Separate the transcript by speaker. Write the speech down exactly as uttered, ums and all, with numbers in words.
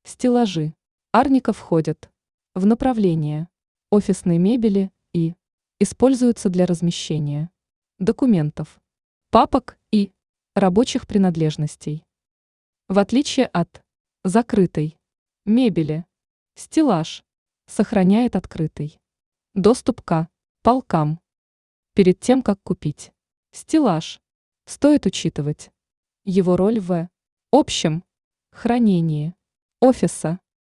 Speaker 1: Стеллажи. Арника входят в направление офисной мебели и используются для размещения документов, папок и рабочих принадлежностей. В отличие от закрытой мебели, стеллаж сохраняет открытый доступ к полкам. Перед тем, как купить стеллаж, стоит учитывать его роль в общем хранении офиса.